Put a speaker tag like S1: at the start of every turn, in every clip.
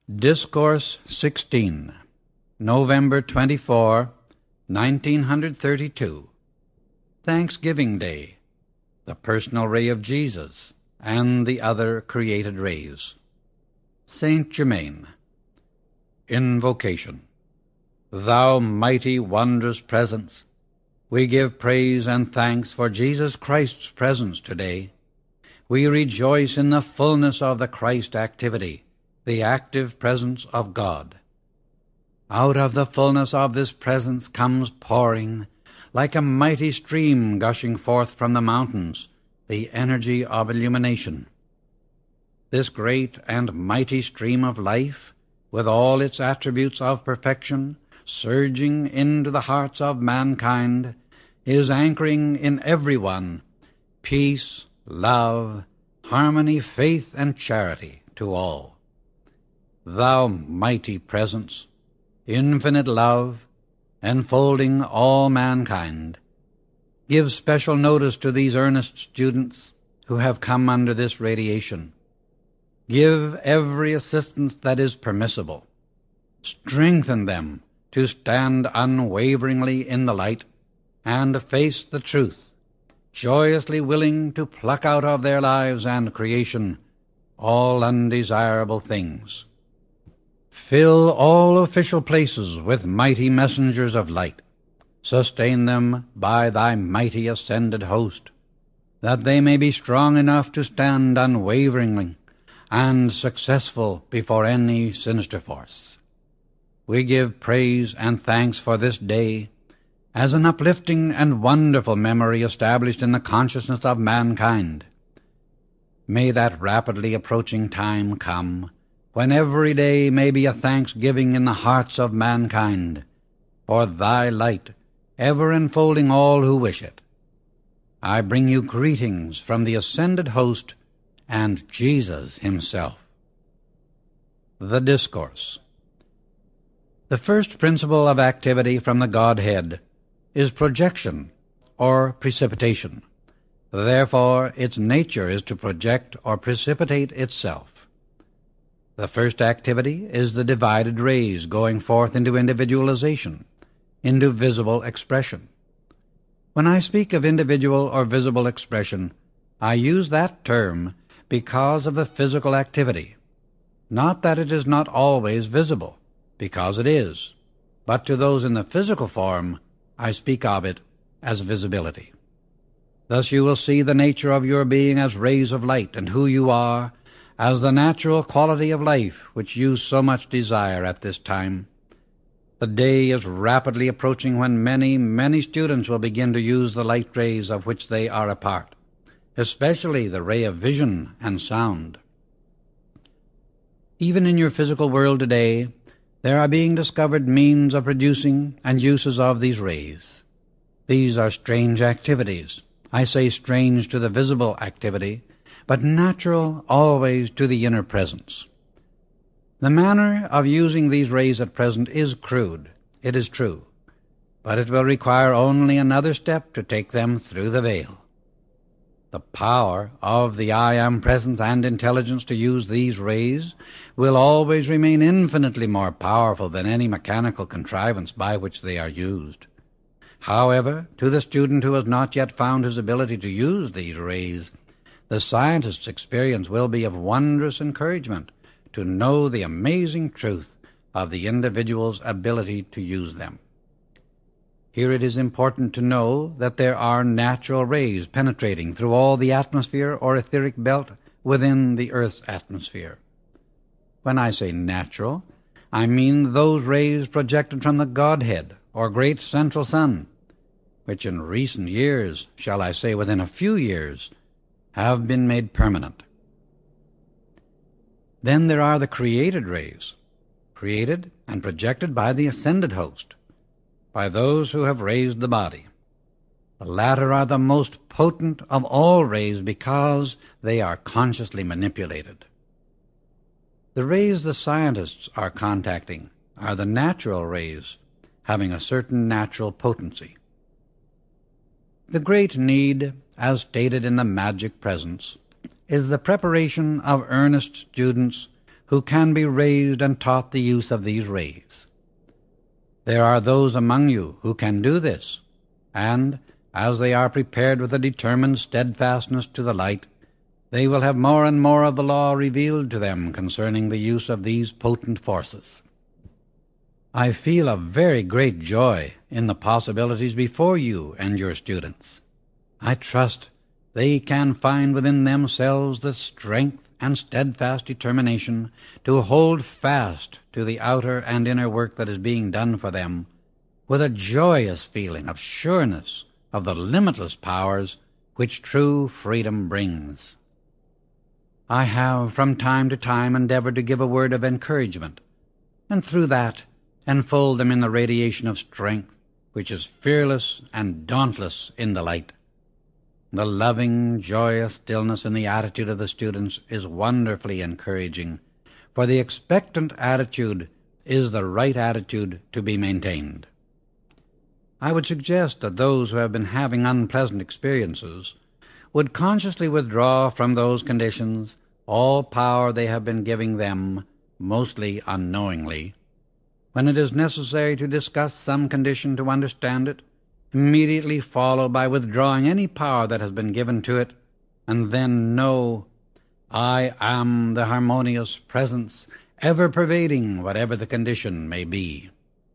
S1: Discourse 16, November 24, 1932. Thanksgiving Day, the personal ray of Jesus, and the other created rays. Saint Germain. Invocation. Thou mighty, wondrous presence, we give praise and thanks for Jesus Christ's presence today. We rejoice in the fullness of the Christ activity, the active presence of God. Out of the fullness of this presence comes pouring, like a mighty stream gushing forth from the mountains, the energy of illumination. This great and mighty stream of life, with all its attributes of perfection, surging into the hearts of mankind, is anchoring in every one peace, love, harmony, faith, and charity to all. Thou mighty presence, infinite love, enfolding all mankind, give special notice to these earnest students who have come under this radiation. Give every assistance that is permissible. Strengthen them to stand unwaveringly in the light and face the truth, joyously willing to pluck out of their lives and creation all undesirable things. Fill all official places with mighty messengers of light. Sustain them by thy mighty ascended host, that they may be strong enough to stand unwaveringly and successful before any sinister force. We give praise and thanks for this day as an uplifting and wonderful memory established in the consciousness of mankind. May that rapidly approaching time come when every day may be a thanksgiving in the hearts of mankind for thy light ever enfolding all who wish it. I bring you greetings from the ascended host and Jesus himself. The Discourse. The first principle of activity from the Godhead is projection or precipitation. Therefore, its nature is to project or precipitate itself. The first activity is the divided rays going forth into individualization, into visible expression. When I speak of individual or visible expression, I use that term because of the physical activity. Not that it is not always visible, because it is, but to those in the physical form, I speak of it as visibility. Thus you will see the nature of your being as rays of light, and who you are as the natural quality of life which you so much desire at this time. The day is rapidly approaching when many, many students will begin to use the light rays of which they are a part, especially the ray of vision and sound. Even in your physical world today, there are being discovered means of producing and uses of these rays. These are strange activities. I say strange to the visible activity, but natural always to the inner presence. The manner of using these rays at present is crude, it is true, but it will require only another step to take them through the veil. The power of the I Am Presence and intelligence to use these rays will always remain infinitely more powerful than any mechanical contrivance by which they are used. However, to the student who has not yet found his ability to use these rays, the scientist's experience will be of wondrous encouragement to know the amazing truth of the individual's ability to use them. Here it is important to know that there are natural rays penetrating through all the atmosphere or etheric belt within the Earth's atmosphere. When I say natural, I mean those rays projected from the Godhead or great central sun, which in recent years, shall I say within a few years, have been made permanent. Then there are the created rays, created and projected by the ascended host, by those who have raised the body. The latter are the most potent of all rays because they are consciously manipulated. The rays the scientists are contacting are the natural rays, having a certain natural potency. The great need, as stated in the Magic Presence, is the preparation of earnest students who can be raised and taught the use of these rays. There are those among you who can do this, and, as they are prepared with a determined steadfastness to the light, they will have more and more of the law revealed to them concerning the use of these potent forces. I feel a very great joy in the possibilities before you and your students. I trust they can find within themselves the strength and steadfast determination to hold fast to the outer and inner work that is being done for them, with a joyous feeling of sureness of the limitless powers which true freedom brings. I have from time to time endeavored to give a word of encouragement, and through that enfold them in the radiation of strength, which is fearless and dauntless in the light. The loving, joyous stillness in the attitude of the students is wonderfully encouraging, for the expectant attitude is the right attitude to be maintained. I would suggest that those who have been having unpleasant experiences would consciously withdraw from those conditions all power they have been giving them, mostly unknowingly. When it is necessary to discuss some condition to understand it, immediately follow by withdrawing any power that has been given to it, and then know, I am the harmonious presence, ever pervading whatever the condition may be.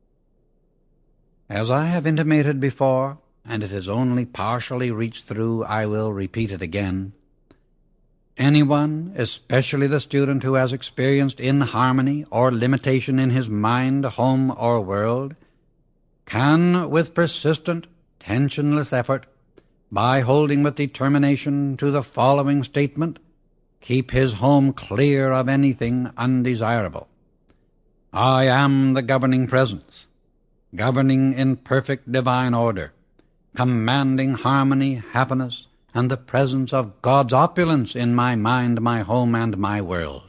S1: As I have intimated before, and it has only partially reached through, I will repeat it again. Anyone, especially the student who has experienced inharmony or limitation in his mind, home, or world, can, with persistent, tensionless effort, by holding with determination to the following statement, keep his home clear of anything undesirable. I am the governing presence, governing in perfect divine order, commanding harmony, happiness, and the presence of God's opulence in my mind, my home, and my world.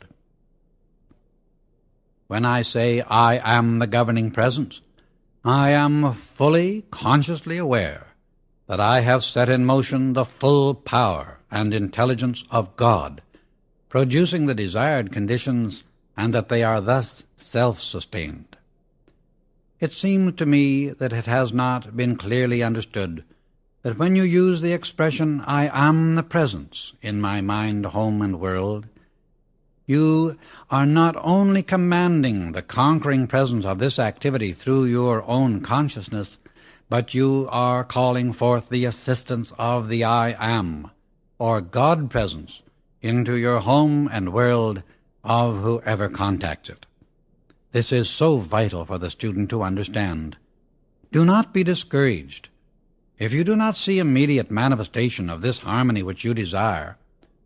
S1: When I say I am the governing presence, I am fully, consciously aware that I have set in motion the full power and intelligence of God, producing the desired conditions, and that they are thus self-sustained. It seems to me that it has not been clearly understood that when you use the expression, I am the presence in my mind, home, and world, you are not only commanding the conquering presence of this activity through your own consciousness, but you are calling forth the assistance of the I am, or God presence, into your home and world of whoever contacts it. This is so vital for the student to understand. Do not be discouraged. If you do not see immediate manifestation of this harmony which you desire,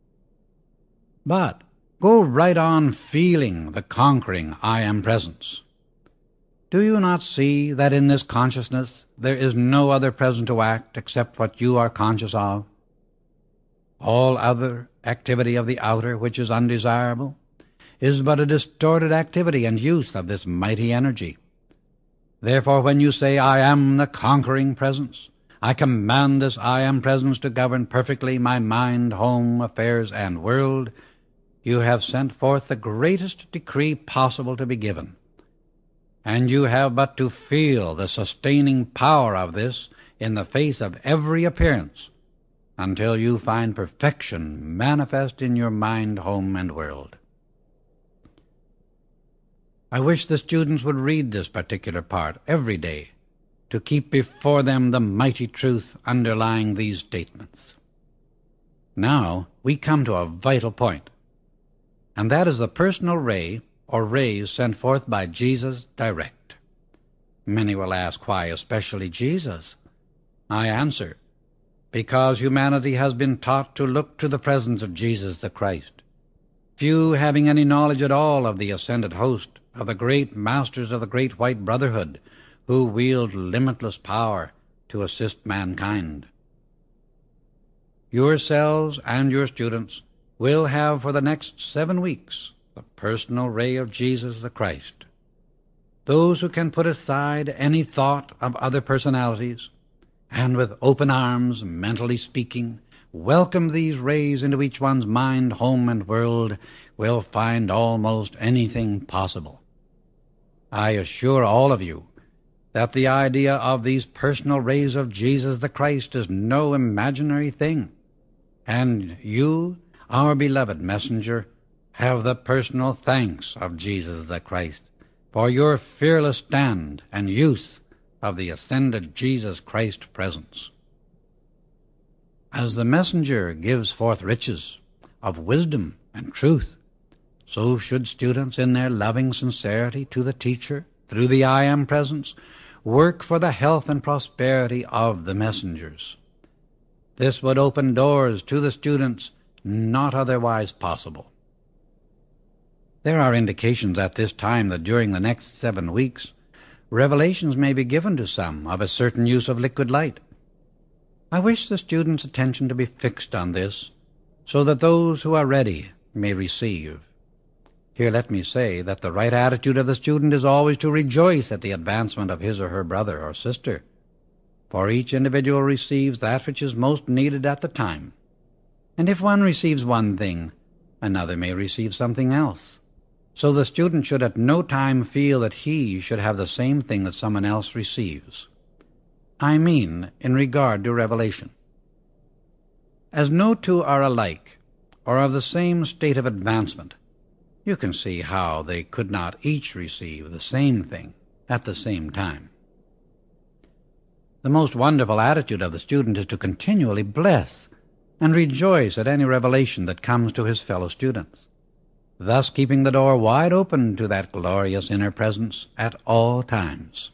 S1: but go right on feeling the conquering I am presence. Do you not see that in this consciousness there is no other present to act except what you are conscious of? All other activity of the outer which is undesirable is but a distorted activity and use of this mighty energy. Therefore, when you say, I am the conquering presence, I command this I am presence to govern perfectly my mind, home, affairs, and world, you have sent forth the greatest decree possible to be given. And you have but to feel the sustaining power of this in the face of every appearance until you find perfection manifest in your mind, home, and world. I wish the students would read this particular part every day to keep before them the mighty truth underlying these statements. Now we come to a vital point, and that is the personal ray or rays sent forth by Jesus direct. Many will ask, why especially Jesus? I answer, because humanity has been taught to look to the presence of Jesus the Christ. Few having any knowledge at all of the ascended host, of the great masters of the great white brotherhood, who wield limitless power to assist mankind. Yourselves and your students will have for the next 7 weeks the personal ray of Jesus the Christ. Those who can put aside any thought of other personalities, and with open arms, mentally speaking, welcome these rays into each one's mind, home, and world, will find almost anything possible. I assure all of you that the idea of these personal rays of Jesus the Christ is no imaginary thing, and you, our beloved messenger, have the personal thanks of Jesus the Christ for your fearless stand and use of the ascended Jesus Christ presence. As the messenger gives forth riches of wisdom and truth, so should students in their loving sincerity to the teacher through the I Am presence work for the health and prosperity of the messengers. This would open doors to the students not otherwise possible. There are indications at this time that during the next 7 weeks, revelations may be given to some of a certain use of liquid light. I wish the students' attention to be fixed on this, so that those who are ready may receive. Here let me say that the right attitude of the student is always to rejoice at the advancement of his or her brother or sister, for each individual receives that which is most needed at the time. And if one receives one thing, another may receive something else. So the student should at no time feel that he should have the same thing that someone else receives. I mean in regard to revelation. As no two are alike, or of the same state of advancement, you can see how they could not each receive the same thing at the same time. The most wonderful attitude of the student is to continually bless and rejoice at any revelation that comes to his fellow students, thus keeping the door wide open to that glorious inner presence at all times.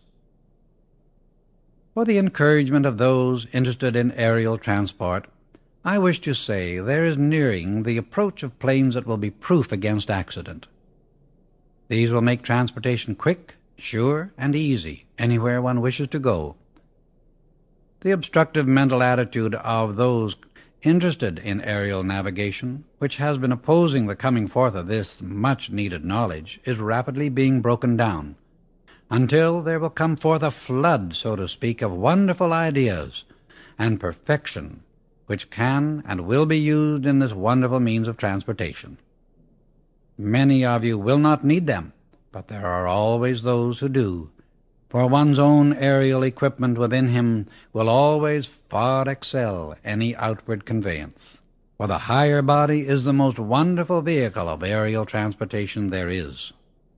S1: For the encouragement of those interested in aerial transport, I wish to say there is nearing the approach of planes that will be proof against accident. These will make transportation quick, sure, and easy anywhere one wishes to go. The obstructive mental attitude of those interested in aerial navigation, which has been opposing the coming forth of this much-needed knowledge, is rapidly being broken down, until there will come forth a flood, so to speak, of wonderful ideas and perfection, which can and will be used in this wonderful means of transportation. Many of you will not need them, but there are always those who do, for one's own aerial equipment within him will always far excel any outward conveyance, for the higher body is the most wonderful vehicle of aerial transportation there is.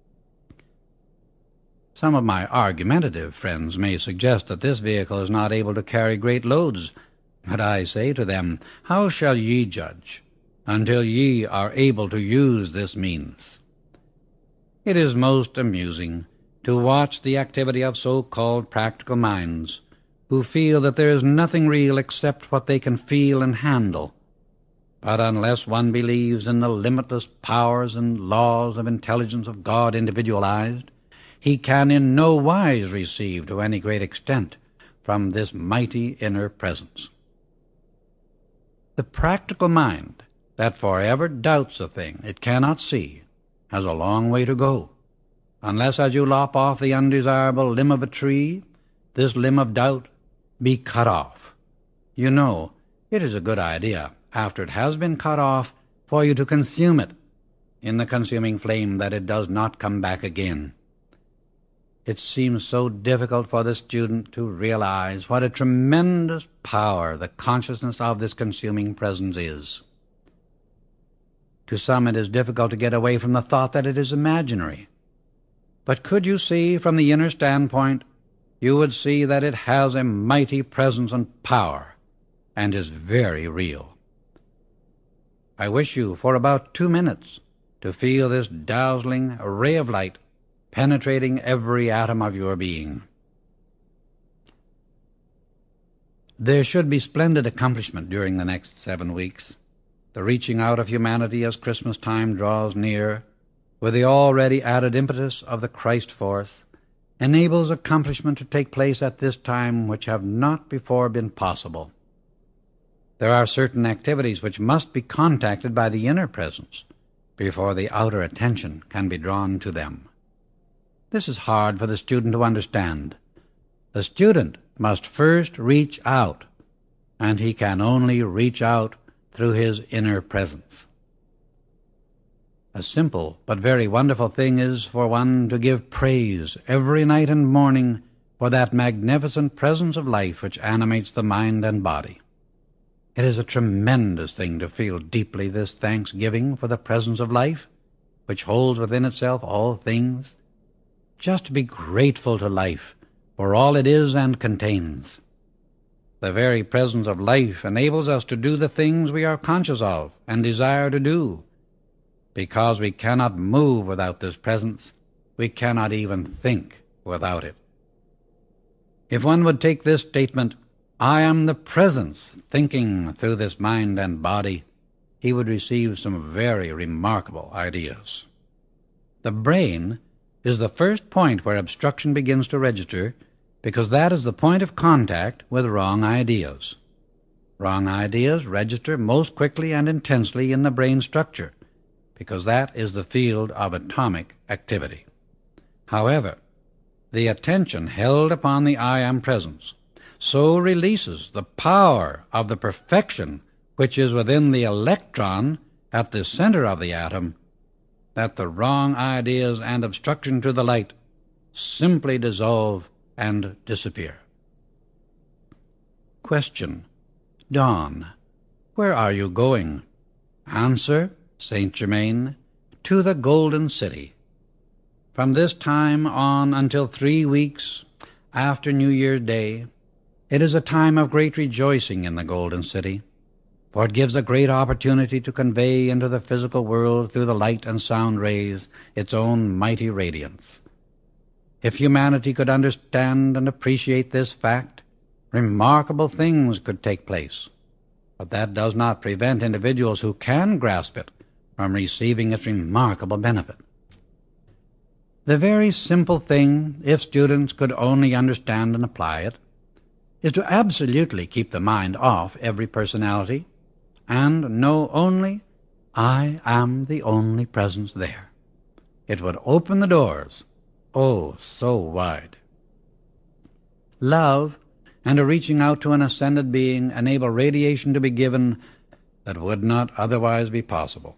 S1: Some of my argumentative friends may suggest that this vehicle is not able to carry great loads, but I say to them, how shall ye judge until ye are able to use this means? It is most amusing to watch the activity of so-called practical minds who feel that there is nothing real except what they can feel and handle. But unless one believes in the limitless powers and laws of intelligence of God individualized, he can in no wise receive to any great extent from this mighty inner presence. The practical mind that forever doubts a thing it cannot see has a long way to go, unless as you lop off the undesirable limb of a tree, this limb of doubt be cut off. You know, it is a good idea, after it has been cut off, for you to consume it in the consuming flame, that it does not come back again. It seems so difficult for the student to realize what a tremendous power the consciousness of this consuming presence is. To some it is difficult to get away from the thought that it is imaginary. But could you see from the inner standpoint, you would see that it has a mighty presence and power, and is very real. I wish you for about 2 minutes to feel this dazzling ray of light penetrating every atom of your being. There should be splendid accomplishment during the next 7 weeks. The reaching out of humanity as Christmas time draws near, with the already added impetus of the Christ force, enables accomplishment to take place at this time which have not before been possible. There are certain activities which must be contacted by the inner presence before the outer attention can be drawn to them. This is hard for the student to understand. The student must first reach out, and he can only reach out through his inner presence. A simple but very wonderful thing is for one to give praise every night and morning for that magnificent presence of life which animates the mind and body. It is a tremendous thing to feel deeply this thanksgiving for the presence of life, which holds within itself all things. Just to be grateful to life for all it is and contains. The very presence of life enables us to do the things we are conscious of and desire to do. Because we cannot move without this presence, we cannot even think without it. If one would take this statement, "I am the presence," thinking through this mind and body, he would receive some very remarkable ideas. The brain is the first point where obstruction begins to register, because that is the point of contact with wrong ideas. Wrong ideas register most quickly and intensely in the brain structure, because that is the field of atomic activity. However, the attention held upon the I Am presence so releases the power of the perfection which is within the electron at the center of the atom, that the wrong ideas and obstruction to the light simply dissolve and disappear. Question. Dawn. Where are you going? Answer. Saint Germain, to the Golden City. From this time on until 3 weeks after New Year's Day, it is a time of great rejoicing in the Golden City, for it gives a great opportunity to convey into the physical world through the light and sound rays its own mighty radiance. If humanity could understand and appreciate this fact, remarkable things could take place. But that does not prevent individuals who can grasp it from receiving its remarkable benefit. The very simple thing, if students could only understand and apply it, is to absolutely keep the mind off every personality and know only, I am the only presence there. It would open the doors, oh, so wide. Love and a reaching out to an ascended being enable radiation to be given that would not otherwise be possible.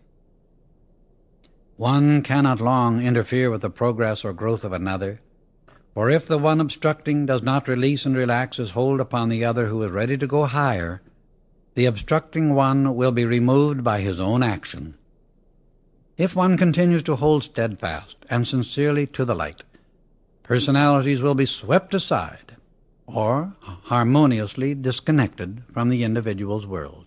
S1: One cannot long interfere with the progress or growth of another, for if the one obstructing does not release and relax his hold upon the other who is ready to go higher, the obstructing one will be removed by his own action. If one continues to hold steadfast and sincerely to the light, personalities will be swept aside or harmoniously disconnected from the individual's world.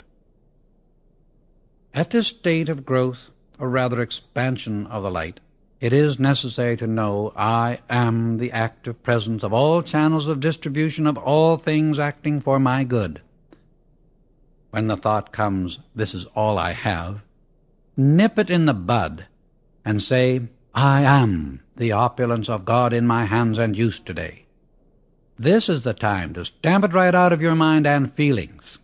S1: At this state of growth, or rather expansion of the light, it is necessary to know I am the active presence of all channels of distribution of all things acting for my good. When the thought comes, this is all I have, nip it in the bud and say, I am the opulence of God in my hands and use today. This is the time to stamp it right out of your mind and feelings.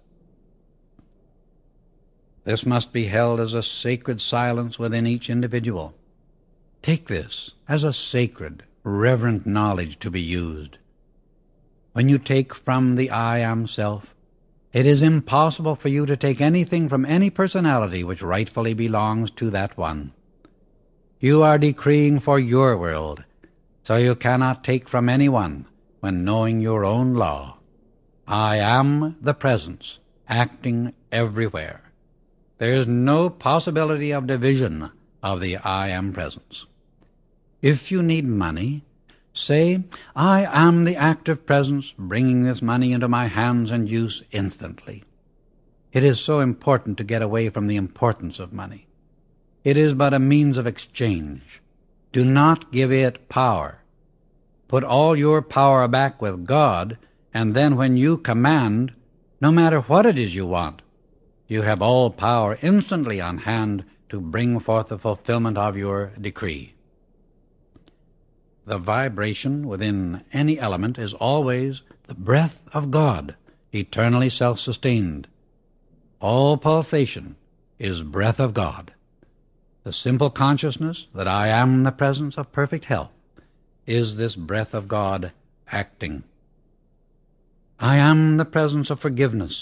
S1: This must be held as a sacred silence within each individual. Take this as a sacred, reverent knowledge to be used. When you take from the I Am Self, it is impossible for you to take anything from any personality which rightfully belongs to that one. You are decreeing for your world, so you cannot take from anyone when knowing your own law. I am the presence, acting everywhere. There is no possibility of division of the I Am presence. If you need money, say, I am the active presence bringing this money into my hands and use instantly. It is so important to get away from the importance of money. It is but a means of exchange. Do not give it power. Put all your power back with God, and then when you command, no matter what it is you want, you have all power instantly on hand to bring forth the fulfillment of your decree. The vibration within any element is always the breath of God, eternally self-sustained. All pulsation is breath of God. The simple consciousness that I am the presence of perfect health is this breath of God acting. I am the presence of forgiveness,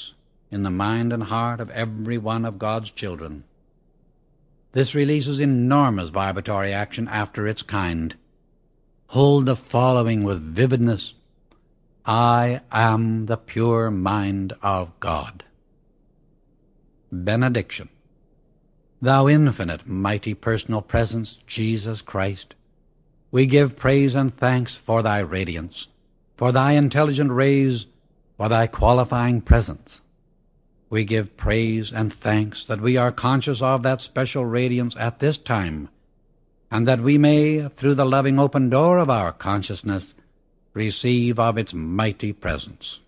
S1: in the mind and heart of every one of God's children. This releases enormous vibratory action after its kind. Hold the following with vividness. I am the pure mind of God. Benediction. Thou infinite, mighty personal presence, Jesus Christ, we give praise and thanks for thy radiance, for thy intelligent rays, for thy qualifying presence. We give praise and thanks that we are conscious of that special radiance at this time, and that we may, through the loving open door of our consciousness, receive of its mighty presence.